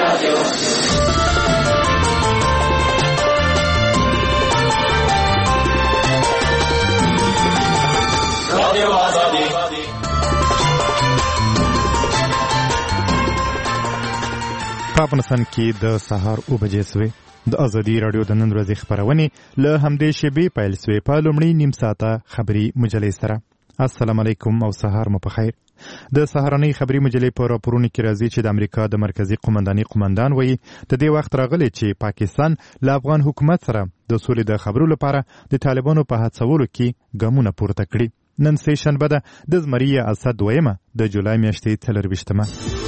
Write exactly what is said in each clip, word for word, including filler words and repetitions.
په افغانستان کې د سهار اوه بجې سوې. د ازادي راډیو د نن ورځې خپرونې له همدې شیبې پیل سوې په لومړي نیم ساعته خبري مجلې سره. السلام علیکم او سهار مو په خیر. د سهارنۍ خبري مجلې په راپورونو کې راځي چې د امریکا د مرکزی قومنداني قومندان وایي د دې وخت راغلی چې پاکستان له افغان حکومت سره د سولې د خبرو لپاره د طالبانو په هڅولو کې ګامونه پورته کړي. نن سه شنبه ده د زمري اسد دویمه د جولای میاشتې څلرویشتمه.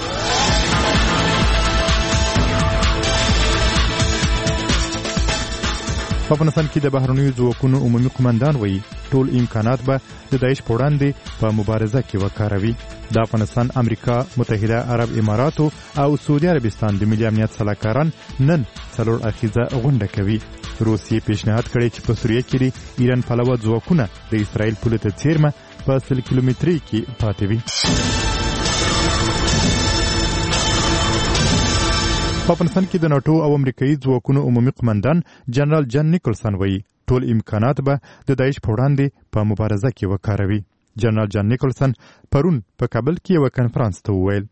په افغانستان کې د بهرنیو ځواکونو عمومي قومندان وایي ټول امکانات به د داعش په وړاندې په مبارزه کې وکاروي. د افغانستان، امریکا متحده عرب اماراتو او سعودي عربستان د ملي امنیت سلاکاران نن څلور اخیزه غونډه کوي. روسیې پیشنهاد کړی چې په سوریه کې د ایران پلوه ځواکونه د اسرائیل پولې ته څیرمه په سل کیلومترۍ کې پاتې وي. په افغانستان کې د ناټو او امریکایي ځواکونو عمومي قومندان جنرال جان نیکلسن وایي ټول امکانات به د داعش په وړاندې په مبارزه کې وکاروي. جنرال جان نیکلسن پرون په کابل کې یو کنفرانس ته وویل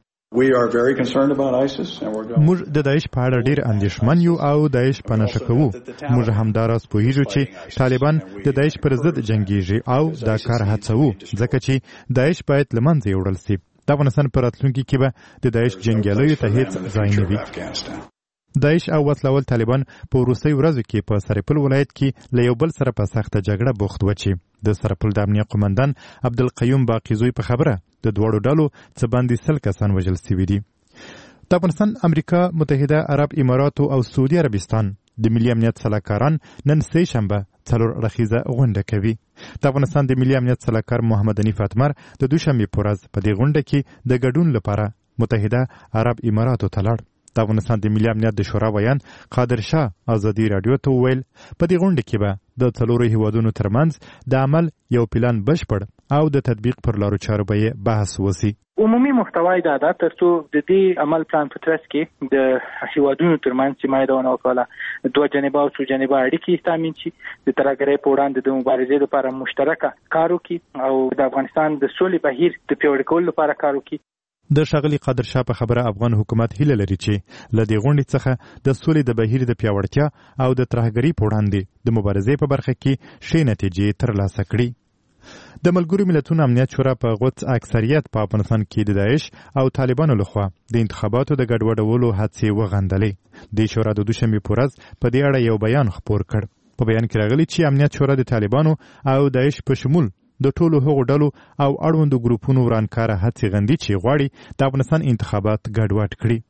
موږ د داعش په اړه ډیر اندېښمن یو او داعش په نښه کوو. موږ همداراز پوهیږو چې طالبان د داعش پر ضد جنګیږي او دا کار هڅوو ځکه چې داعش باید له منځه یوړل شي. د افغانستان په راتلونکي کې به د داعش جنګیالیو ته هیڅ ځای نه وي. داعش او وسلوال طالبان په وروستیو ورځو کې په سرپل ولایت کې له یو بل سره په سخته جګړه بوخت و چې د سرپل د امنیه قومندان عبدالقیوم باقیزوی په خبره د دواړو ډلو څه باندې سل کسان وژل سوي دي. د افغانستان، امریکا متحده عرب اماراتو او سعودي عربستان د ملي امنیت سلاکاران نن سه شنبه څلور اړخیزه غونډه کوي. د افغانستان د ملي امنیت سلاکار محمد حنیف اتمر د دوشنبې په ورځ په دې غونډه کې د ګډون لپاره متحده عرب اماراتو ته لاړ. د افغانستان د ملي امنیت د شورا ویان قادر شاه ازادي راډیو ته وویل په دې غونډه کې به د څلورو هیوادونو ترمنځ د عمل یو پلان بشپړ او د تطبیق پر لارو چارو به بحث وسی. عمومي محتوای دا ده ترڅو د دې عمل پلان په ترڅ کې د هیوادونو ترمنځ چې مایدونه وکاله دوه جانبه او څو جانبه اړیکې تامین شي، د ترهګرۍ په وړاندې د مبارزې لپاره مشترکه کار وکړي او د افغانستان د سولې بهیر د پیاوړي کولو لپاره کار وکړي. د ښاغلي قادر شاه په خبره افغان حکومت هیله لري چې له دې غونډې څخه د سولې د بهیر د پیاوړتیا او د ترهګرۍ په وړاندې د مبارزې په برخه کې ښې نتیجې ترلاسه کړي. د ملګرو ملتونو امنیت شورا په غوڅ اکثریت په افغانستان کې د داعش او طالبانو لخوا د انتخاباتو د ګډوډولو هڅې وغندلې. د شورا د دوشنبې په ورځ په دې اړه یو بیان خپور کړ. په بیان کې راغلي چې امنیت شورا د طالبانو او داعش په شمول د ټولو هغو ډلو او اړوندو ګروپونو ورانکاره هڅې غندي چې غواړي د افغانستان انتخابات ګډوډ کړي.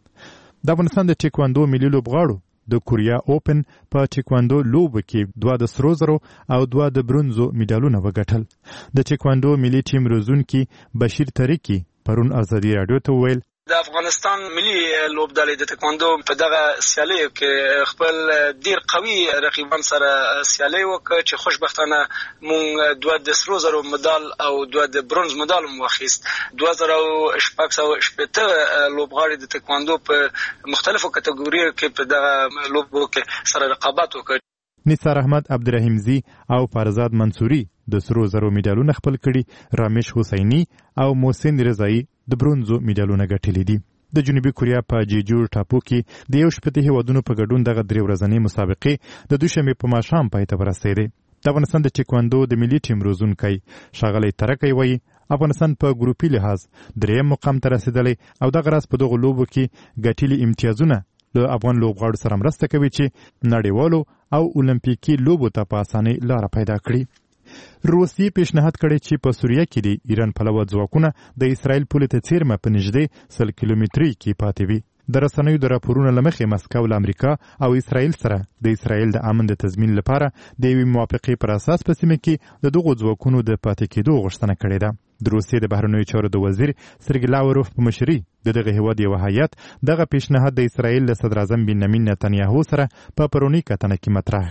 د افغانستان د ټیکواندو ملي لوبغاړو د کوریا اوپن په ټیکواندو لوبو کې دوه د سرو زرو او دوه د برونزو میډالونه وګټل. د ټیکواندو ملي ټیم روزونکي بشیر طریقي پرون ازادي راډیو ته وویل د افغانستان ملي لوبډلې د ټیکواندو په دغه سیالیو کې خپل ډیر قوي رقیبان سره سیالي وکړه چې خوشبختانه مونږ دوه د سرو زرو مډال او دوه د برونز مډال مو واخیست. دوه زره شپږ سوه شپېته لوبغاړي د ټیکواندو په مختلفو کټګوریو کې په دغه لوبو کې سره رقابت وکړ. نثار احمد عبدالرحیمزی او فرزاد منصوري د سرو زرو میډالونه خپل کړي. رامیش حسیني او محسن رضایی د برونزو میډالونه ګټلي دي. د جنوبي کوریا په جیجور ټاپو کې د یو شپېته هیوادونو په ګډون دغه درې ورځنۍ مسابقې د دوشنبې په ماښام پای ته ورسېدې. د افغانستان د ټیکواندو د ملي ټیم روزونکی ښاغلی ترکی وایي افغانستان په ګروپي لحاظ دریم مقام ته رسېدلی او دغه راز په دغو لوبو کې ګټلي امتیازونه له افغان لوبغاړو سره مرسته کوي چې نړیوالو او اولمپیکي لوبو ته په اسانۍ لاره پیدا کړي. روسیې پیشنهاد کړی چې په سوریه کې د ایران پلوه ځواکونه د اسرائیل پولې ته څیرمه په نږدې سل کیلومترۍ کې پاتې وي. د رسنیو د راپورونو له مخې مسکو له امریکا او اسرائیل سره د اسرائیل د امن د تضمین لپاره د یوې موافقې پر اساس په سیمه کې د دغو ځواکونو د پاتې کېدو غوښتنه کړې ده. د روسیې د بهرنیو چارو د وزیر سرګی لاوروف په مشرۍ د دغه هیواد یو هیات دغه پیشنهاد د اسرائیل له صدراعظم بنیامین نتنیاهو سره په پرونی کتنه کې مطرح کړ.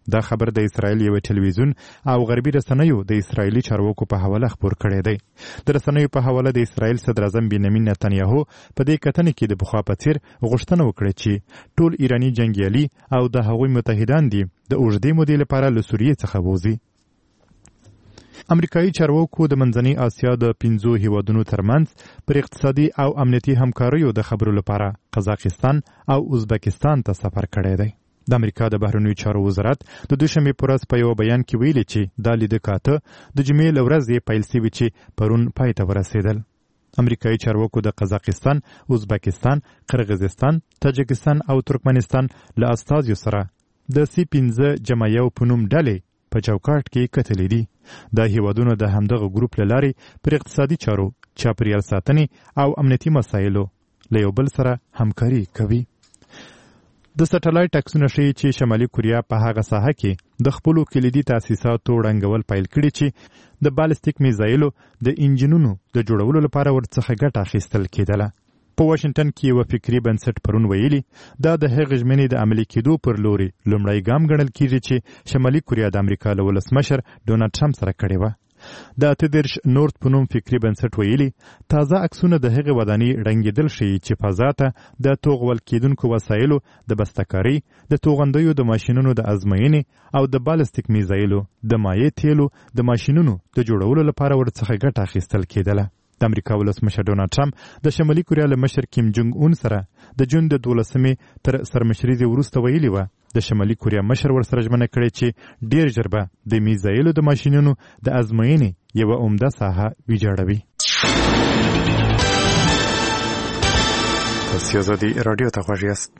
دا خبر د اسرائیل یو ټلویزیون او غربي رسنیو د اسرائیلي چارواکو په حواله خبر کړی دی. د رسنیو په حواله د اسرائیل صدر اعظم بنیامین نتنیاهو په دې کتنې کې د پخوا په څیر غوښتنه وکړه چې ټول ایراني جنګیالي او د هغوی متحدان دي د اوږدې مودې لپاره له سوریې څخه ووځي. امریکایي چارواکو د منځنۍ اسیا د پنځو هیوادونو ترمنځ پر اقتصادي او امنیتي همکاریو د خبرو لپاره قزاقستان او ازبکستان ته سفر کړی دی. د امریکا د بهرنیو چارو وزارت د دوشنبې په ورځ په یو بیان کې ویلي چې دا لیدکاته د جمعې له ورځې پیل سوي چې پرون پای ته ورسېدل. امریکایي چارواکو د قزاقستان، ازبکستان، قرغیزستان، تاجکستان او ترکمنستان له استازیو سره د سی پنځه جمع یو په نوم ډلې په چوکاټ کې کتلې دي. دا هیوادونه د همدغه ګروپ له لارې پر اقتصادي چارو، چاپیریال ساتنې او امنیتي مسایلو له یو بل سره همکاري کوي. د سټلایټ عکسونه ښیي چې شمالي کوریا په هغه ساحه کې د خپلو کلیدي تاسیساتو ړنګول پیل کړي چې د بالستیک میزایلو د انجینونو د جوړولو لپاره ورڅخه ګټه اخیستل کېدله. په واشنګټن کې یو فکري بنسټ پرون ویلي دا د هغې ژمنې د عملي کېدو پر لوري لومړی ګام ګڼل کېږي چې شمالي کوریا د امریکا له ولسمشر ډونالډ ټرمپ سره کړې وه. د اته دېرش نورت په نوم فکري بنسټ ویلي تازه عکسونه د هغې ودانۍ ړنګېدل ښیي چې فضا ته د توغول کېدونکو وسایلو د بستهکارۍ، د توغندیو د ماشینونو د ازموینې او د بالستیک میزایلو د مایع تیلو د ماشینونو د جوړولو لپاره ورڅخه ګټه اخیستل کېدله. د امریکا ولسمشر ډونالډ ټرمپ د شمالي کوریا له مشر کیم جونګ اون سره د جون د دولسمې تر سرمشرۍ وروسته ویلي وه د شمالي کوریا مشر ورسره ژمنه کړې چې ډیر ژر به د میزایلو د ماشینونو د ازموینې یوه عمده ساحه ویجاړوي. تاسو آزادي راډیو ته غوږ یاست.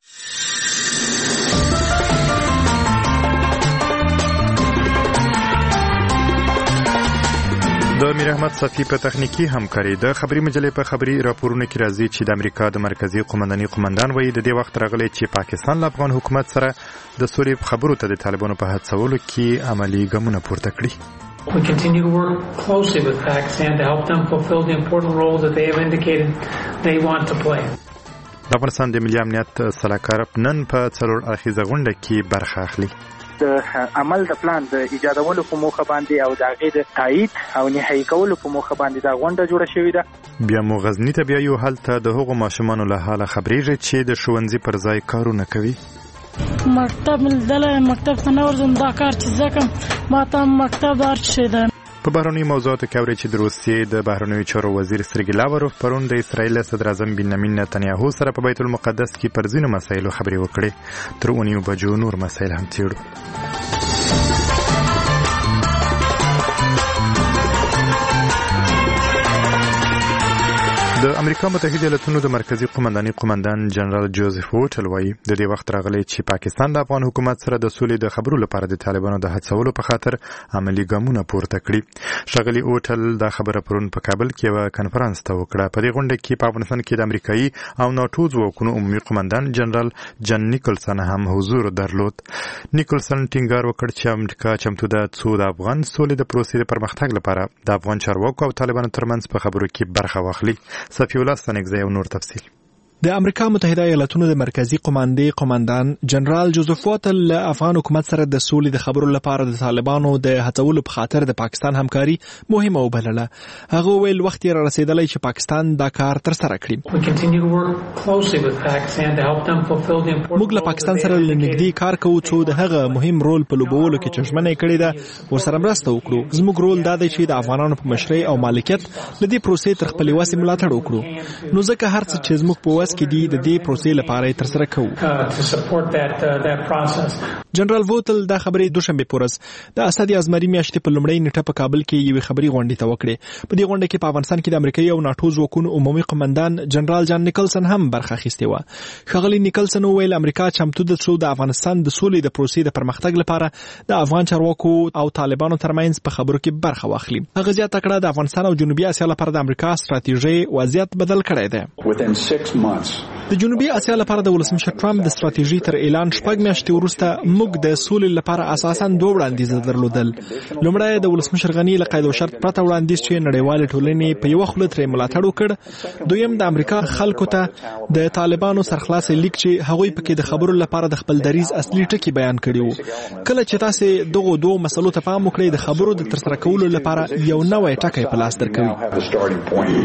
د میر احمد صفی په تخنیکی همکاري د خبري مجلې په خبري راپورونو کې راځي چې د امریکا د مرکزی قومنداني قومندان وایي د دې وخت راغلی چې پاکستان له افغان حکومت سره د سولې خبرو ته د طالبانو په هڅولو کې عملی ګامونه پورته کړي. We continue to work closely with Pakistan to help them fulfill the important role that they have indicated they want to play. د افغانستان د ملي امنیت سلاکار نن په څلور اړخیزه غونډه کې برخه اخلي. د عمل د پلان د ایجادولو په موخه باندې او د هغې د تایید او نهایي کولو په موخه باندې دا غونډه جوړه شوې ده. بیا مو غزني ته بیایو، هلته د هغو ماشومانو له حاله خبرېږي چې د ښوونځي پر ځای کارونه کوي. مکتب ملدله مکتب ته نه ورځم، دا کار چې زه کوم ما ته مکتب هر څه شی ده. په بهرنیو موضوعاتو کې اورئ چې د روسیې د بهرنیو چارو وزیر سرګی لاوروف پرون د اسرائیل صدر اعظم بنیامین نتنیاهو سره په بیت المقدس کې پر ځینو مسایلو خبرې وکړې. تر اونیو بجو نور مسایل هم څېړو. د امریکا متحده ایالاتونو د مرکزی قومنداني قومندان جنرال جوزف ووټل وایي د دې وخت راغلی چې پاکستان د افغان حکومت سره د سولې د خبرو لپاره د طالبانو د هڅولو په خاطر عملی ګامونه پورته کړي. ښاغلي ووټل دا خبره پرون په کابل کې یوه کنفرانس ته وکړه. په دې غونډه کې په افغانستان کې د امریکایي او ناټو ځواکونو عمومي قومندان جنرال جن نیکلسن هم حضور درلود. نیکلسن ټینګار وکړ چې امریکا چمتو ده څو د افغان سولې د پروسې د پرمختګ لپاره د افغان چارواکو او طالبانو ترمنځ په خبرو کې برخه واخلي. صفی الله ستنګزی او نور تفصیل. د امریکا متحده ایالاتونو د مرکزی قوماندې قومندان جنرال جوزف ووټل له افغان حکومت سره د سولې د خبرو لپاره د طالبانو د هڅولو په خاطر د پاکستان همکاري مهمه وبلله. هغه ویل وخت یې را رسیدلی چې پاکستان دا کار تر سره کړي. موږ له پاکستان سره له نږدې کار کوو څو د هغه مهم رول په لوبولو کې چې ژمنه یې کړې ده ورسره مرسته وکړو. زموږ رول دا دی چې د افغانانو په مشرۍ او مالکیت له دې پروسې تر خپلې وسې ملاتړ وکړو. نو ځکه هر څه چې زموږ په وس کې دي د دې پروسې لپاره تر سره کوو. جنرال ووټل دا خبرې دوشنبه په ورځ د اسد ازمري میاشتې په لومړۍ نیټه په کابل کې یوې خبري غونډې ته وکړې. په دې غونډه کې په افغانستان کې د امریکایي او ناټو ځواکونو عمومي قومندان جنرال جان نیکلسن هم برخه اخیستې وه. ښاغلي نیکلسن وویل امریکا چمتو ده څو د افغانستان د سولې د پروسې د پرمختګ لپاره د افغان چارواکو او طالبانو ترمنځ په خبرو کې برخه واخلي. هغه زیاته کړه د افغانستان او جنوبي اسیا لپاره د امریکا ستراتیژي وضعیت بدل کړی دی. د جنوبي اسیا لپاره د ولسمشر ټرمپ د ستراتیژي تر اعلان شپږ میاشتې وروسته موږ د سولې لپاره اساساً دوه وړاندیز درلودل. لومړی د ولسمشر غني له قید او شرط پرته وړاندیز چې نړیوال ټولنې په یو خله ترې ملاتړ وکړ. دویم د امریکا خلکو ته د طالبانو سرخلاص لیک چې هغوی پکې د خبرو لپاره د خپل دریز اصلي ټکی بیان کړی وو. کله چې تاسو دغه دوه مسلو ته پام وکړئ د خبرو د ترسره کولو لپاره یو نوی ټکی په لاس درکوي.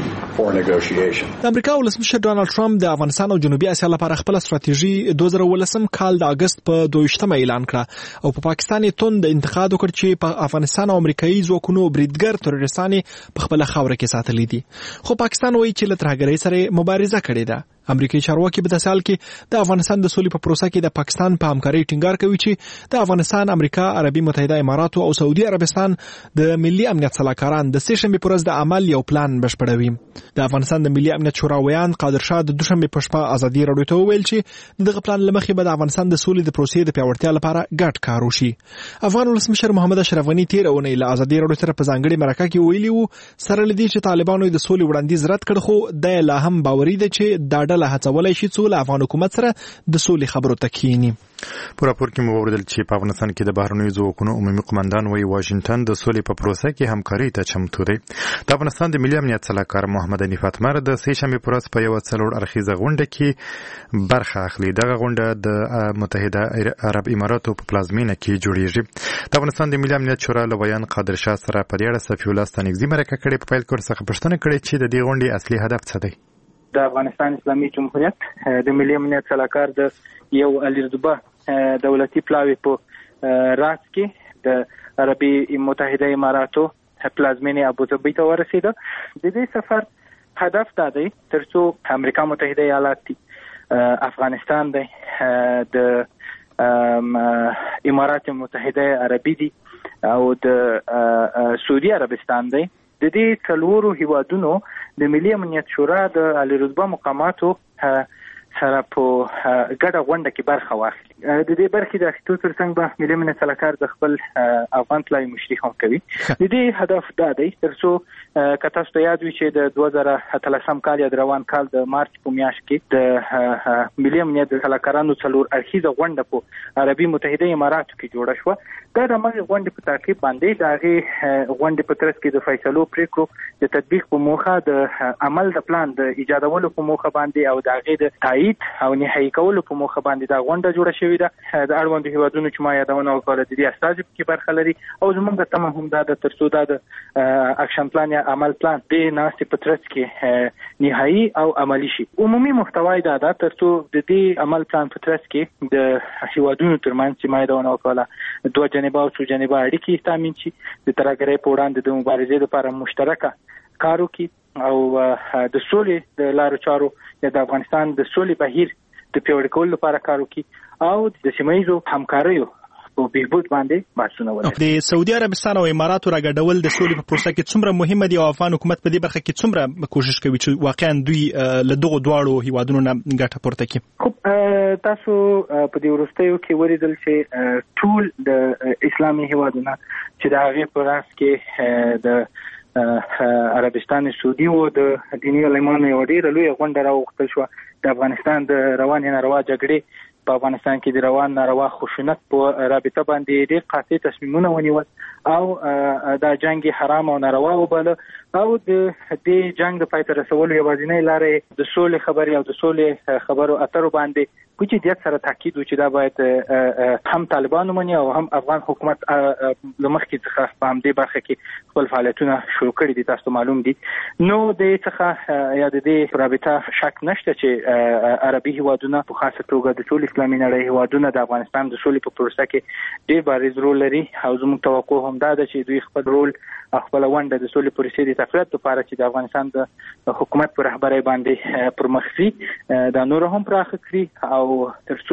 د امریکا ولسمشر ډونالد ټرمپ د افغانستان او جنوبي اسیا لپاره خپل ستراتیژي دوه زره ولسم کال د اگست په دویشتمه اعلان کړه او په پاکستان یې توند انتقاد وکړ چې په افغانستان او امریکایي ځواکونو بریدګر تروریستان په خپل خاوره کې ساتلي دي. خو پاکستان وایي چې له ترهګرۍ سره مبارزه کړې ده. امریکایي چارواکي په داسې حال کې د افغانستان د سولې په پروسه کې د پاکستان په همکارۍ ټینګار کوي چې د افغانستان، امریکا، عربي متحده اماراتو او سعودي عربستان د ملي امنیت صلاحکاران د سه شنبې پر ورځ د عمل یو پلان بشپړوي. د افغانستان د ملي امنیت شورا ویان قادر شاه د دوشنبې په شپه ازادي راډیو ته وویل چې دغه پلان لمخې به د افغانستان د سولې د پروسې د پیاوړتیا لپاره ګډ کار وشي. افغان ولسمشر محمد اشرف غني تیر اونۍ له ازادي راډیو سره په ځانګړي مرکه کې ویلي وو سره لدی چې طالبانو د سولې وړاندیز رد کړ، خو د لا هم باوري ده چې دا ډله هڅولای شي له افغان حکومت سره د سولې خبرو تکینی. په راپور کې مو وردل چې په افغانستان کې د بهرنیو ځواکونو عمومي قومندان وایي واشنگټن د سولې په پروسه کې همکاري ته چمتو دی. د افغانستان د ملي امنیت صلاحکار محمد حنیف اتمر د سه شنبې پر ورځ په یو څلور اړخیزه غونډه کې برخه اخلي. دغه غونډه د متحده عرب اماراتو په پلازمینه کې جوړیږي. د افغانستان د ملي امنیت شورا له ویان قادر شاه سره په دې اړه صفي الله ستانکزي مرکه کړې. په پیل کې ورڅخه پوښتنه کړې چې د دې غونډې اصلي هدف څه دی. د افغانستان اسلامي جمهوریت د ملي امنیت صلاحکار د یو الیرزبه دولتي پلاوی په راس کې د عربي متحده اماراتو پلازمینه ابوظبي ته ورسېده. د دې سفر هدف دا دی ترڅو امریکا متحده ایالات افغانستان دی د امارات متحده عربي دي او د سعودي عربستان دی. د دې څلورو هیوادونو د ملي امنیت شورا د الیرزبه مقاماتو سره په ګډه غونډه کې برخه واخلي. د دې برخې د اخیستو ترڅنګ به ملي امنیت صلاحکار د خپل افغان پلاوي مشري هم کوي. د دې هدف دا دی ترڅو که تاسو ته یاد وي چې د دوه زره اتلسم کال یا د روان کال د مارچ په میاشت کې د ملي امنیت صلاحکارانو څلور اړخیزه غونډه په عربي متحده اماراتو کې جوړه شوه. دا د هغې غونډې په تعقیب باندې د هغې غونډې په ترڅ کې د فیصلو پریکړو د تطبیق په موخه د عمل د پلان د ایجادولو په موخه باندې او د هغې د تایید او نهایی کولو په موخه باندې دا غونډه جوړه شوې ده. د اړوندو هیوادونو چې ما یادونه وکړه د دې استازي کې برخه لري او زموږ تمه هم دا د ترڅو دا د اکشن پلان یا عمل پلان د ناستې په ترڅ کې نهایی او عملی شي. عمومي محتوای دا ده ترڅو د دې عمل پلان په ترڅ کې د هیوادونو ترمنځ چې ما یادونه وکړه دوه جانبه او څو جانبه اړیکې تامین شي، د ترهګرۍ په وړاندې د مبارزې لپاره مشترکه کار وکړي او د سولې د لارو چارو یا د افغانستان د سولې بهیر د پیاوړي کولو لپاره کار وکړي او د سیمه ییزو همکاریو په بهبود باندې بحثونه وکړي. د سعودي عربستان او اماراتو راګډول د سولې په پروسه کې څومره مهمه دي او افغان حکومت په دې برخه کې څومره کوشش کوي چې واقعا دوی له دغو دواړو هیوادونو نه ګټه پورته کړي؟ خب تاسو په دې وروستیو کې ولیدل چې ټول د اسلامي هیوادونو چې د هغې په راس کې د عربستان سعودي او د دیني عالمانو یو ډېره لویه غونډه راوغوښتل شوه. د افغانستان د روانې ناروا جګړې په افغانستان کې د روان ناروا خشونت په رابطه باندې ډېر قاطع تصمیمونه ونیول او دا جنگ حرام او ناروا وباله او د دې جنگ د پای ته رسولو یوازینۍ لارې د سولې خبرې او د سولې خبرو اترو باندې په جدیت سره تاکید و چې دا باید هم طالبان ومني او هم افغان حکومت له مخکې څخه په همدې برخه کې خپل فعالیتونه شروع کړي دي. تاسو معلوم دي نو د څخه یا د دې رابطه شک نشته چې عربي هیوادونه په خاصه توګه د ټول اسلامي نړۍ هیوادونه د افغانستان د سولې په پروسه کې ډېر بارز رول لري او زموږ توقع هم دا ده چې دوی خپل رول خپل ونډه د سولې پروسې د تقویت لپاره چې د افغانستان د حکومت پر رهبرۍ باندې پرمخ دا نور هم پراخ کړي او ترڅو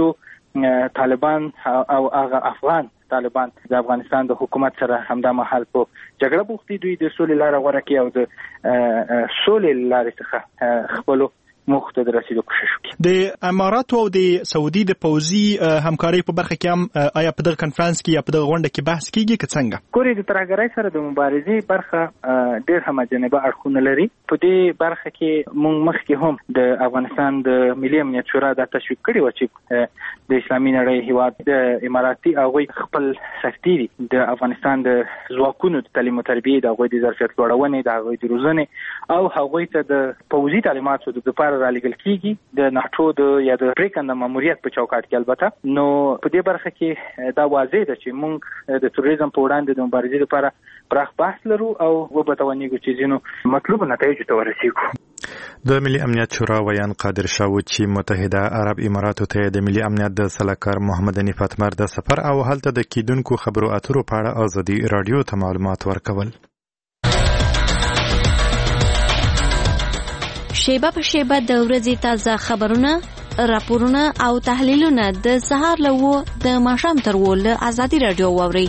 طالبان او هغه افغان طالبان د افغانستان د حکومت سره همدا مهال په جګړه بوختي دوی د سولې لاره غوره کړي او د سولې لارې څخه خپل موخ ته د رسیدو کوشش وکړي. د اماراتو او د سعودي د پوځي همکارۍ په برخه کې هم آیا په دغه کنفرانس کې یا په دغه غونډه کې بحث کیږي که څنګه؟ ګورې د ترهګرۍ سره د مبارزې برخه ډېر همجانبه اړخونه لري. په دې برخه کې موږ مخکې هم د افغانستان د ملي امنیت شورا دا تشویق کړی و چې د اسلامي نړۍ هیواد د اماراتي هغوی خپل سرتیري د افغانستان د ځواکونو د تعلیم او تربیې د هغوی د ظرفیت لوړونې د هغوی د روزنې او هغوی ته د پوځي تعلیماتو د لپاره رالېږل کیږي د ناټو د یا د پریکنده ماموریت په چوکاټ کې. البته نو په دې برخه کې دا واضح ده چې موږ د تروریزم په وړاندې د مبارزې لپاره پراخ بحث لرو او وبتوانیږو چې ځینو مطلوب نتایجو ته ورسیږو. د ملي امنیت شورا ویان قادر شاه چې متحده عرب اماراتو ته د ملي امنیت د سلاکار محمد نفات مر د سفر او هلته د کیدونکو خبرو اترو په اړه ازادي رادیو ته معلومات ورکول. شیبه په شیبه د ورځې تازه خبرونه، راپورونه او تحلیلونه د سهار له و د ماښام تر و له ازادي رادیو واورئ.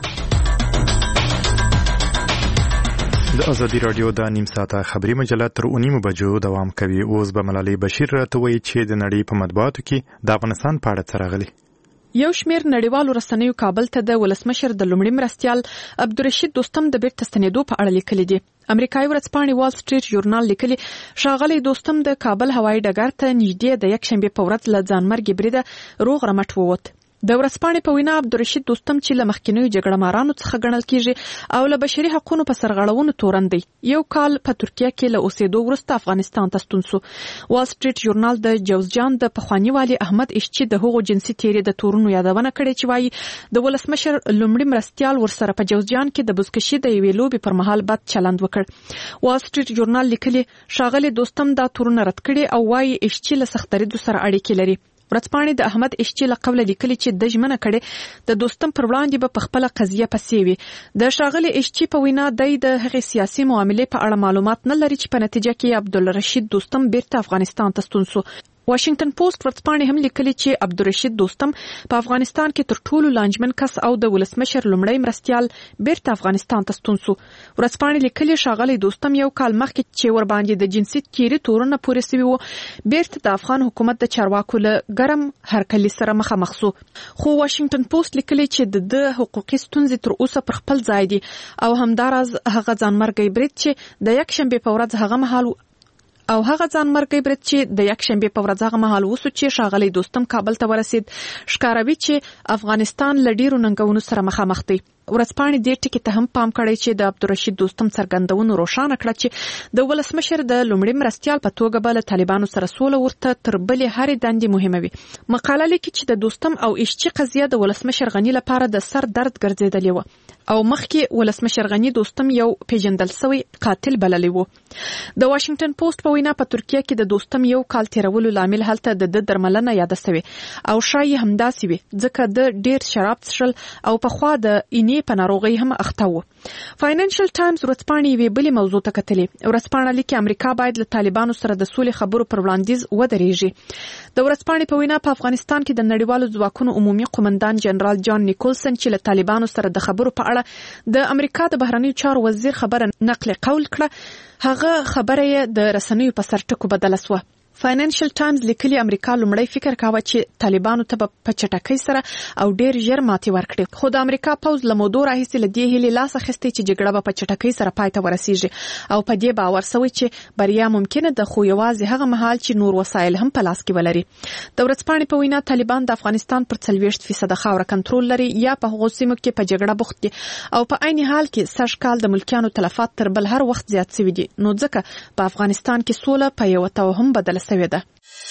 د ازادي رادیو د نیم ساعته خبري مجله تر اونیمو بجو دوام کوي. اوس به ملالۍ بشیر راته وایي چې د نړۍ په مطبوعاتو کې د افغانستان په اړه څه راغلي. یو شمیر نړیوالو رسنیو کابل ته د ولسمشر د لومړي مرستیال عبدالرشید دوستم د بیرته ستنېدو په اړه لیکلي دي. امریکایي ورځپاڼې وال سټریټ ژورنال لیکلي ښاغلی دوستم د کابل هوایي ډګر ته نږدې د یکشنبې په ورځ له ځانمرګي بریده روغ رمټ ووت. د ورځپاڼې په وینا عبدالرشید دوستم چې له مخکینیو جګړه مارانو څخه ګڼل کیږي او له بشري حقوقو په سرغړونو تورن دی، یو کال په ترکیه کې له اوسېدو وروسته افغانستان ته ستون سو. وال سټریټ ژورنال د جوزجان د پخواني والي احمد اشچي د هغو جنسي تیرې د تورونو یادونه کړې چې وایي د ولسمشر لومړي مرستیال ورسره په جوزجان کې د بزکشي د یوې لوبې پر مهال بد چلند وکړ. وال سټریټ ژورنال لیکلي ښاغلی دوستم دا تورونه رد کړي او وایي اشچي له سخت دریدو سره اړیکې لري. ورځپاڼې د احمد اشچي له قبله لیکلي چې د ژمنه کړې د دوستم پر وړاندې به په خپله قضیه پسې وي. د ښاغلي اشچي په وینا دی د هغې سیاسي معاملې په اړه معلومات نه لري چې په نتیجه کې عبدالرشید دوستم بیرته افغانستان ته ستون سو. واشنگټن پوسټ ورځپاڼې هم لیکلي چې عبدالرشید دوستم په افغانستان کې تر ټولو لانجمن کس او د ولسمشر لومړی مرستیال بیرته افغانستان ته ستون سو. ورځپاڼې لیکلي ښاغلی دوستم یو کال مخکې چې ورباندې د جنسي تیرې تورونه پورې سوي وو بیرته د افغان حکومت د چارواکو له ګرم هرکلي سره مخامخ سو. خو واشنگټن پوسټ لیکلي چې د د حقوقي ستونزې تر اوسه پر خپل ځای دي او همداراز هغه ځانمرګی برید چې د یکشنبې په ورځ هغه مهال او هغه ځانمرګی برید چې د یکشنبې په ورځ هغه مهال وسو چې ښاغلی دوستم کابل ته ورسید ښکاروي چې افغانستان له ډیرو ننګونو سره مخامخ دی. ورځپاڼې دې ټکي ته هم پام کړی چې د عبدالرشید دوستم څرګندونو روښانه کړه چې د ولسمشر د لومړي مرستیال په توګه به له طالبانو سره سوله ورته تر بلې هرې دندې مهمه وي. مقاله لیکي چې د دوستم او اشچي قضیه د ولسمشر غني لپاره د سر درد ګرځېدلې وه او مخکې ولسمشر غني دوستم یو پیژندل سوی قاتل بللی وو. د واشنگټن پوسټ په وینا په ترکیه کې د دوستم یو کال تیرولو لامل هلته د د درملنه یاده سوی او شایي همداسې وي ځکه د ډیر شراب څښل او پخوا د اینې په ناروغۍ هم اخته و. فاینانشل ټایمز ورځپاڼې یوې بلې موضوع ته کتلې. ورځپاڼه لیکي امریکا باید له طالبانو سره د سولې خبرو پر وړاندیز ودرېږي. د ورځپاڼې په وینا په افغانستان کې د نړیوالو ځواکونو عمومي قومندان جنرال جان نیکولسن چې له طالبانو سره د خبرو په اړه د امریکا د بهرنیو چارو وزیر خبره نقل قول کړه، هغه خبره یې د رسنیو په سر ټکو بدله سوه. فاینانشل ټایمز لیکلي امریکا لومړی فکر کاوه چې طالبانو ته به په چټکۍ سره او ډیر ژر ماتې ورکړي، خو د امریکا پوځ له مودو راهیسې له دې هیلې لاس اخیستی چې جګړه به په چټکۍ سره پای ته ورسیږي او په دې باور سوی چې بریا ممکنه ده، خو یوازې هغه مهال چې نور وسایل هم په لاس کې ولري. د ورځپاڼې په وینا طالبان د افغانستان پر څلوېښت فیصده خاوره کنټرول لري یا په هغو سیمو کې په جګړه بوخت دي او په عین حال کې سږ کال د ملکیانو تلفات تر بل هر وخت زیات شوي دي، نو ځکه په افغانستان کې سوله په یوه توهم بدله شوې ده.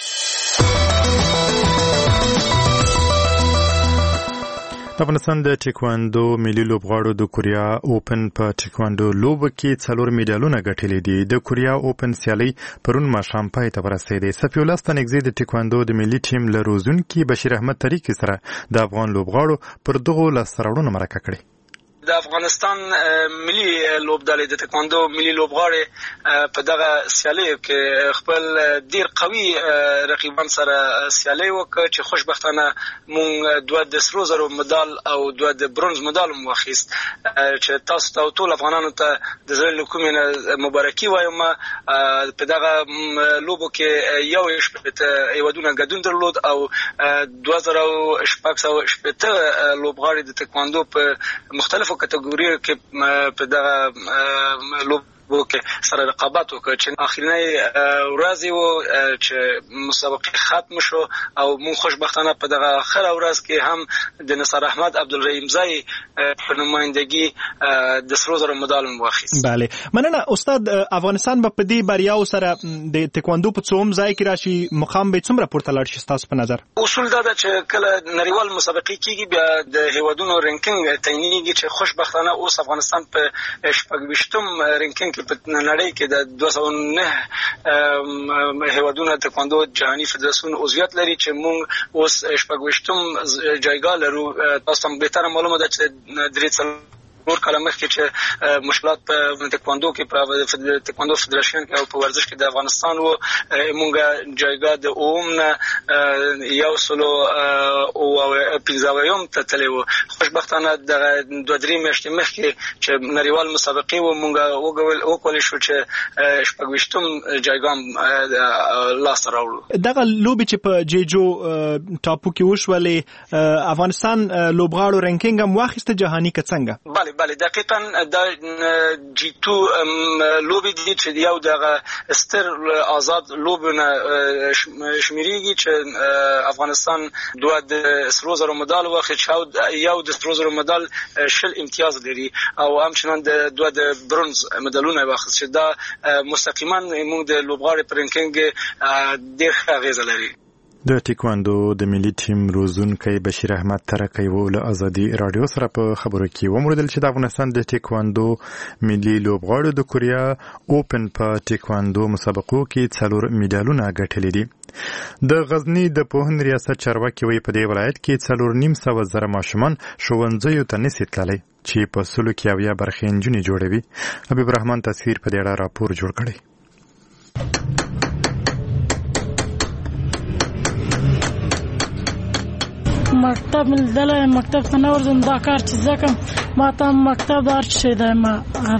د افغانستان د ټیکواندو ملي لوبغاړو د کوریا اوپن په ټیکواندو لوبه کې څلور میډالونه ګټلي دي. د کوریا اوپن سیالي پرون ماښام پای ته ورسېدې. صفي الله ستانکزی د ټیکواندو د ملي ټیم له روزونکي بشیر احمد طریقې سره د افغان لوبغاړو پر دغو لاسته راوړنو مرکه کړې. د افغانستان ملي لوبډلې د تکواندو ملي لوبغاړي په دغه سیالیو کې خپل ډیر قوي رقیبان سره سیالي وکړه چې خوشبختانه مونږ دوه د سرو زرو مډال او دوه د برونز مډال مو واخیست چې تاسو ته ټول افغانانو ته د زړه له کومې مبارکي وایم. په دغه لوبو کې یو شپږ هیوادونه ګډون درلود او دوه زره شپږ سوه شپږ لوبغاړي د تکواندو په مختلفو کټګوریو کې په دغه لوب وکړه سره رقابت وکړه چې اخرنۍ ورځ و چې مسابقه ختم شو او مون خوشبختانه په دغه اخر ورځ کې هم د نصر احمد عبدالرحیم زای په نمائندګي د سرو زرو مډال واخیست. بله مننه استاد. افغانستان به په دې بریاو سره د تکواندو په څوم ځای کې راشي مقام به څومره پورته لاړ شي تاسو په نظر؟ اصول دا ده چې کله نړیوال مسابقه کیږي بیا د هیوادونو رینکینګ تعینېږي چې خوشبختانه اوس افغانستان په شپږ ویشتم رینکینګ په نړۍ کې د دوه سوه نه هیوادونو تکواندو جهاني فدراسیون عضویت لري چې موږ اوس شپږ ویشتم جایګاه لرو. تاسو هم بهتره معلومه ده چې درې څلور نور کله مخکې چې مشکلات په تکواندو کې په تکواندو فدراسیون کې او په ورزش کې د افغانستان وو موږ جایګاه د اوم نه یو سلو او پنځه ته تللی وو. خوشبختانه د دوه درې میاشتې مخکې چې نړیوال مسابقې وو موږ وکولی شو چې شپږ ویشتم جایګاه لاسته راوړو. دغه لوبې چې په جیجو ټاپو کې وشولې افغانستان لوبغاړو رینکینګ هم واخیسته جهاني که څنګه؟ بله بله دقیقاً دا جی تو لوبې دي چې یو دغه ستر آزاد لوبونه شمیرېږي چې افغانستان دوه د سرو زرو مډال واخیست، یو د سرو زرو مډال شل امتیاز لري او همچنان د دوه د برونز مډالونه واخیست چې دا مستقیما موږ د لوبغاړي په رینکینګ ډېر ښه اغېزه لري. د ټیکواندو د ملي ټیم روزونکی بشیر احمد ترکی و له ازادي رادیو سره په خبرو کې وموندل چې د افغانستان د ټیکواندو ملي لوبغاړو د کوریا اوپن په ټیکواندو مسابقو کې څلور میډالونه ګټلي دي. د غزنی د پوهنې ریاست چارواکي وایي په دې ولایت کې څلور نیم سوه زره ماشومان ښوونځیو ته نشي تللی چې په سلو کې اویا برخې نجونې جوړوي. حبیب رحمان تصویر په دې اړه راپور جوړ کړی. مکتب ملدله مکتب ته نه ورځم دا کار چې زه کوم ما ته مکتب هر څه شی دی ما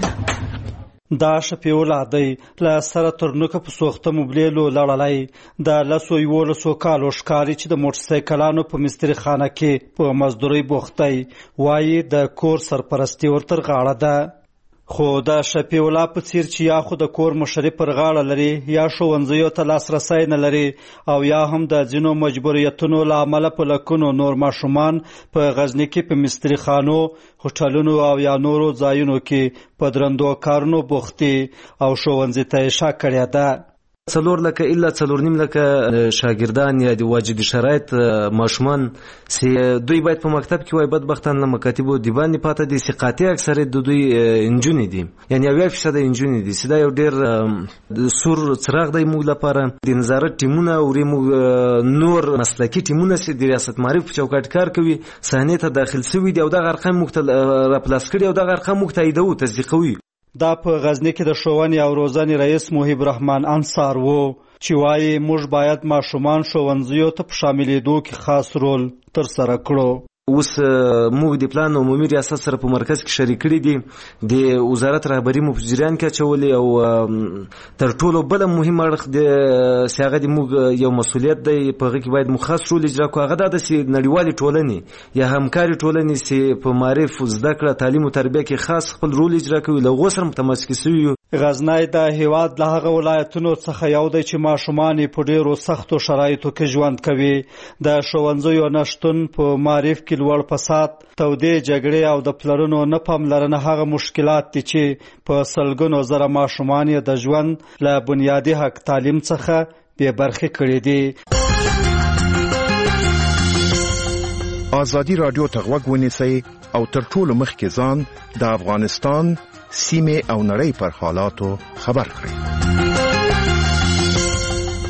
هغه دا شفیع دی له سره ترنوکه په سوخته موبلیلو لړلی د لسو یولسو کالو ښکاري چې د موټرسایکلانو په مستري خانه کې په مزدورۍ بوختی وایي د کور سرپرستي ورتر غاړه ده. خو د شفیع الله په څیر چې یا خو د کور مشري پر غاړه لري یا ښوونځیو ته لاسرسی نه لري او یا هم د ځینو مجبوریتونو له امله په لکونو نور ماشومان په غزني کې په مستري خانو هوټلونو او یا نورو ځایونو کې په درندو کارونو بوختي او ښوونځي ته یې شا کړې ده. څلور لکه الا څلور نیم لکه شاګردان یا د واجد شرایط ماشومان سي دوی باید په مکتب کې وای بدبختان له مکاتبو دی باندې پاته دي سقاطي اکثر د دوی انجونې دي یعنی اویا فیصد انجونې دي سدا یو ډیر سور څراغ دی موږ لپاره د نظارت ټیمونه او نور مسلکی ټیمونه سي د ریاست معرف په چوکاټ کار کوي صحنه ته داخل سوي دی او د غرقه مختل راپلاس کړي او د غرقه مختایدو تصدیقوي. دا په غزنی کې د ښوونې او روزنې رئیس محب رحمان انصار وو چې وایي موږ باید ماشومان ښوونځیو ته په شاملېدو کې خاص رول ترسره کړو. اوس موږ د پلان عمومي ریاست سره په مرکز کې شریک کړي دي د وزارت رهبري مو په جریان کې اچولې او تر ټولو بل مهم اړخ د سیاغه د موږ یو مسولیت دی په هغه کې باید مخصص رول اجرا کوو. هغه د نړیوالې ټولنې یا همکاري ټولنې چې په معرف زده کړه تعلیم او تربیه کې خاص خپل رول اجرا کوي له غو سره متماسک شوي. غزنی د هیواد له هغه ولایتونو څخه یو دی چې ماشومان په ډیرو سختو شرایطو کې ژوند کوي. د ښوونځیو نشتون په معرف کې لوړ فساد، تودې جګړې او د پلرونو نه پاملرنه هغه مشکلات دي چې په سلګونو زره ماشومان یې د ژوند له بنیادي حق تعلیم څخه بې برخې کړي دي. ازادي رادیو ته غوږ ونیسئ او تر ټولو مخکې ځان د افغانستان سیمه او نړۍ پر حالاتو خبر کړئ.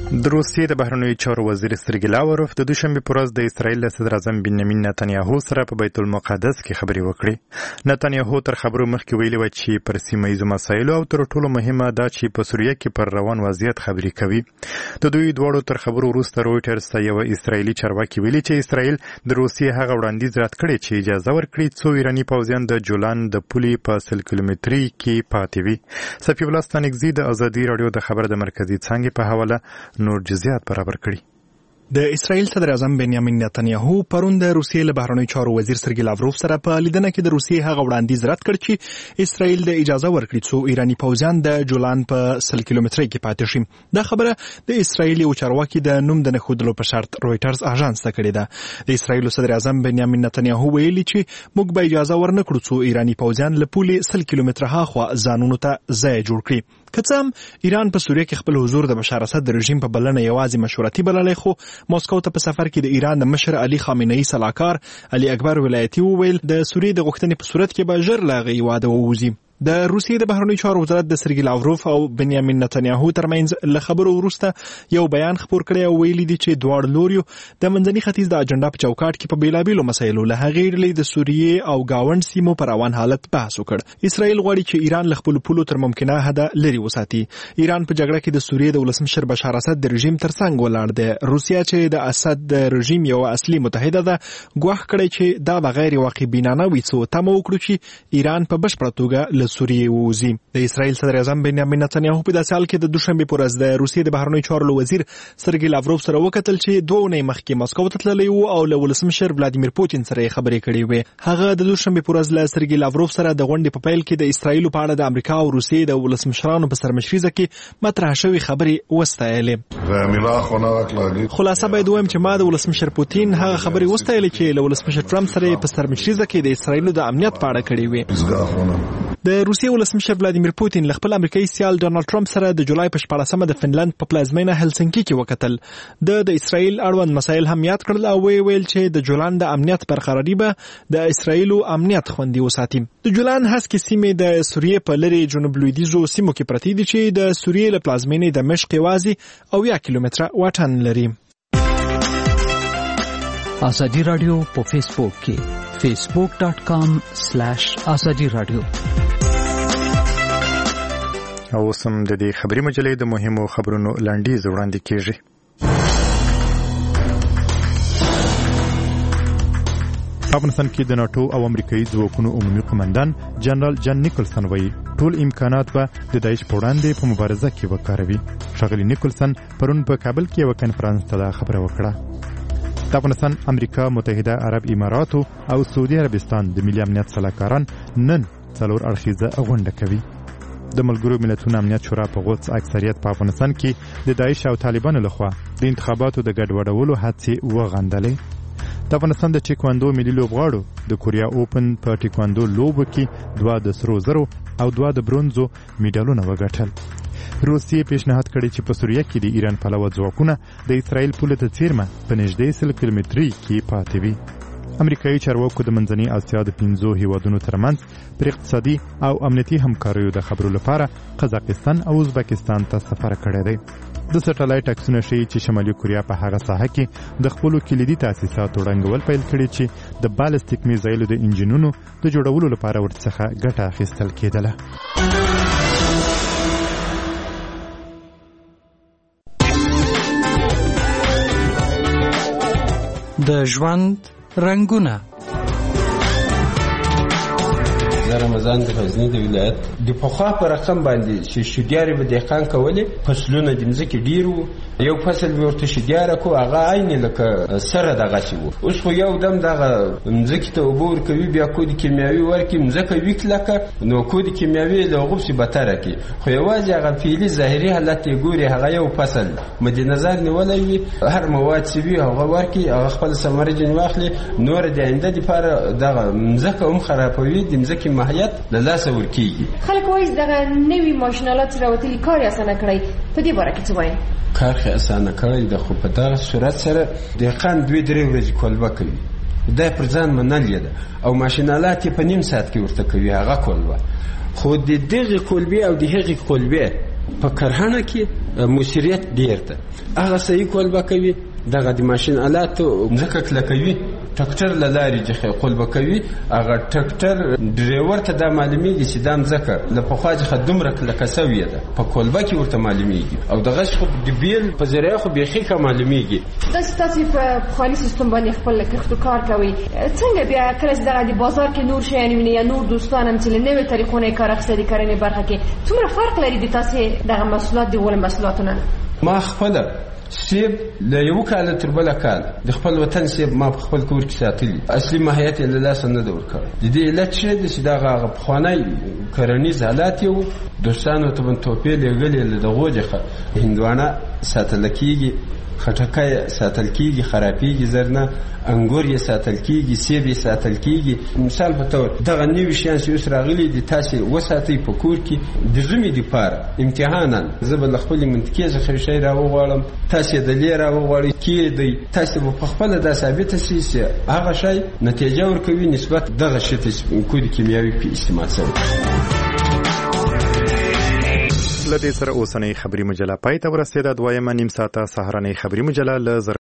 د روسیې د بهرنیو چارو وزیر سرګی لاوروف د دوشنبه پر ورځ د اسرایل له صدر اعظم بنیامین نتنیاهو سره په بیت المقدس کې خبرې وکړې. نتنیاهو تر خبرو مخکې ویلي و چې پر سیمه ییزو مسایلو او تر ټولو مهمه دا چې په سوریه کې پر روان وضعیت خبرې کوي. د دوی دواړو تر خبرو وروسته رویټرز ته یو اسرایلی چارواکي ویلي چې اسرایل د روسیې هغه وړاندیز رد کړی چې اجازه ورکړي څو ایراني پوځیان د جولان د پولې په سل کیلومتري کې پاتې وي. صفی الله ستانکزي د ازادي رادیو د خبر د مرکزی څانګې په حواله نور جزئیات برابر کړي. د اسرائیل صدر اعظم بنیامین نتنیاهو پرون د روسیې له بهرنیو چارو وزیر سرګی لاوروف سره په لیدنه کې د روسیې هغه وړاندیز رد کړ چې اسرائیل د اجازه ورکړي څو ایراني پوځیان د جولان په سل کیلومتري کې پاتې شي. دا خبره د اسرائیل یو چارواکي د نوم د نښودلو په شرط رویټرز اژانس ته کړې ده. د اسرائیل صدر اعظم بنیامین نتنیاهو ویلي چې موږ به اجازه ورنکړو څو ایراني پوځیان له پولې سل کیلومتره هاخوا ځانونو ته ځای جوړ کړي. که څه هم ایران په سوریه کې خپل حضور د بشار اسد د رژیم په بلنه یوازې مشورتي بللی، خو ماسکو ته په سفر کې د ایران د مشر علي خامنه‌ای سلاکار علي اکبر ولایتي وویل د سوریې د غوښتنې په صورت کې به ژر له هغې واده ووځي. د روسیې د بهرنیو چارو وزارت د سرګی لاوروف او بنیامین نتنیاهو ترمنځ له خبرو وروسته یو بیان خپور کړی او ویلي دي چې دواړو لوریو د منځني ختیځ د اجنډا په چوکاټ کې په بیلابیلو مسایلو له هغې ډلې د سوریې او گاوند سیمو پر روان حالت بحث وکړ. اسرائیل غواړي چې ایران له خپلو پولو تر ممکنه حده لرې وساتي. ایران په جګړه کې د سوریې د ولسمشر بشار اسد د رژیم ترڅنګ ولاړ دی. روسیا چې د اسد د رژیم یو اصلي متحده ده ګواښ کړی چې دا بغیر واقع بینانه وي څو تمه وکړو چې ایران په بشپړه توګه له سوریې ووځي. د اسرائیل صدر اعظم بنیامین نتنیاهو په داسې حال کې د دوشنبه پر ورځ د روسیې د بهرنیو چارو وزیر سرګی لاوروف سره وکتل چې دوه اونۍ مخکې ماسکو ته تللی و او له ولسمشر ولادیمیر پوتین سره خبرې کړې وې. هغه د دوشنبه پر ورځ له سرګی لاوروف سره د غونډې په پیل کې د اسرائیل په اړه د امریکا او روسیې د ولسمشرانو په سرمشریزه کې مطرح شوې خبرې وستایلې. خلاصه باید وایم چې ما د ولسمشر پوتین هغه خبرې وستایلې چې له ولسمشر ټرمپ سره په سرمشریزه کې د اسرائیل د امنیت په اړه کړې وې. د روسیې ولسمشر ولادیمیر پوتین له خپل امریکایي سیال ډونالد ټرمپ سره د جولای په شپاړسمه د فنلند په پلازمینه هلسنکي کې وکتل. د د اسرائیل اړوند مسایل هم یاد کړل او ویل چې د جولان د امنیت برقراري به د اسرائیل امنیت خوندي وساتي. د جولان هسکې سیمې د سوریې په لري جنوب لویدیځو سیمو کې پرتې دي چې د سوریې له پلازمینې دمشق یوازې اویا کیلومتره واټن لري. ازادي رادیو په فیسبوک کې facebook dot com slash azadi radio. او سم د دې خبري مجلې د مهمو خبرونو لاندې وړاندې کیږي. افغانستان کې د ناتو او امریکایي ځواکونو عمومي قومندان جنرال جان نیکلسن وایي ټول امکانات به د داعش په وړاندې په مبارزه کې وکاروي. ښاغلي نیکلسن پرون په کابل کې یو کنفرانس ته خبره وکړه. د افغانستان، امریکا متحده عرب اماراتو او سعودي عربستان د ملي امنیت سلاکاران نن څلور اړخیزه غونډه کوي. د ملګرو ملتونو امنیت شورا په غوڅ اکثریت په افغانستان کې د داعش او طالبانو لخوا د انتخاباتو د ګډوډولو هڅې وغندلې. د افغانستان د ټیکواندو ملي لوبغاړو د کوریا اوپن په ټیکواندو لوبو کې دوه د سرو زرو او دوه د برونزو میډالونه وګټل. روسیې پیشنهاد کړی چې په سوریه کې د ایران پلوه ځواکونه د اسرائیل پولې ته څیرمه په نږدې سل کیلومتري کې پاتې وي. امریکایي چارواکو د منځنۍ اسیا د پنځو هیوادونو ترمنځ پر اقتصادي او امنیتي همکاریو د خبرو لپاره قزاقستان او ازبکستان ته سفر کړی دی. د سټلایټ عکسونه ښیي چې شمالي کوریا په هغه ساحه کې د خپلو کلیدي تاسیساتو ړنګول پیل کړي چې د بالستیک میزایلو د انجینونو د جوړولو لپاره ورڅخه ګټه اخیستل کېدله. د ژوند رنگونه. زه رمضان د غزني د ولایت د پخوا په رقم باندې چې شودیارې به دهقان کولې، فصلونه د مځکې ډېر وو. یو فصل به ورته شودیاره کو، هغه عین لکه سره دغسې وو. اوس خو یو دم دغه مځکې ته اوبه ورکوي، بیا کود کیمیاوي ورکړي، مځکه وي کلکه، نو کود کیمیاوي له هغو پسې بتره کړي. خو یوازې هغه فعلي ظاهري حالت یې ګوري، هغه یو فصل مد نظر نیولی وي، هر مواد چې وي هغه ورکړي، هغه خپل ثمره جن واخلي، نور د آینده دپاره دغه مځکه هم خرابوي، د مځکې ماهیت له لاسه ورکېږي. خلک وایي دغه نوي ماشینالات چې راوتلي کار یې اسانه کړی، په دې باره کې څه وایي؟ کار خې اسانه کړی ده، خو په دغه صورت سره دهقان دوې درې ورځې کولبه کوي، دا پر ځان منل یې ده، او ماشینالات یې په نیم ساعت کې ورته کوي هغه کولبه. خو د دغې کولبې او د هغې کولبې په کرهڼه کې مؤثریت ډیر ده. هغه صحیح کولبه کوي، دغه د ماشین آلاتو ځکه کلکوي، ټکټر له لارې چې قلبه کوي، هغه ټکټر ډریور ته دا معلومیږي چې دا مځکه له پخوا څخه دومره کلکه سوې ده، په کولبه کې ورته معلومیږي، او دغه خو د بیل په ذریعه خو بیخي ښه معلومیږي. داسې تاسې په پخواني سیستم باندې خپل کښتو کار کوئ، څنګه بیا کله چې دغه د بازار کې نور شیان وینئ یا نور دوستان هم چې له نوې طریقو نه یې کار اخیستی د کرنې برخه کې، څومره فرق لري د تاسې دغه محصولات د غوره محصولاتو نه؟ ما خپله سیب له یو کال تر بل کال د خپل وطن سیب ما په خپل کور کې ساتلی، اصلي ماهیت یې له لاسه نه ده ورکړی. د دې علت څه دی چې دغه پخوانی کرنیز حالات یې وو، دوستانو ته به توپې لېږلې له دغو څخه هندوانه ساتل کېږي، خټکی ساتل کېږي، خرابېږي زر نه، انګور یې ساتل کېږي، سیب یې ساتل کېږي. مثال په طور دغه نوي شیان چې اوس راغلي دي تاسې وساتئ په کور کې د ژمي دپاره امتحانا. زه به له خپلې منطقې څخه یو شی راوغواړم، تاسې د لې راوغواړئ، کېږدئ، تاسې به په خپله دا ثابته شي چې هغه شی نتیجه ورکوي نسبت دغه شي ته کود کیمیاوي پې استعمال شوی. له دې سره اوسنۍ خبري مجله پای ته ورسېده. دویمه نیم ساعته سهارنۍ خبري مجله له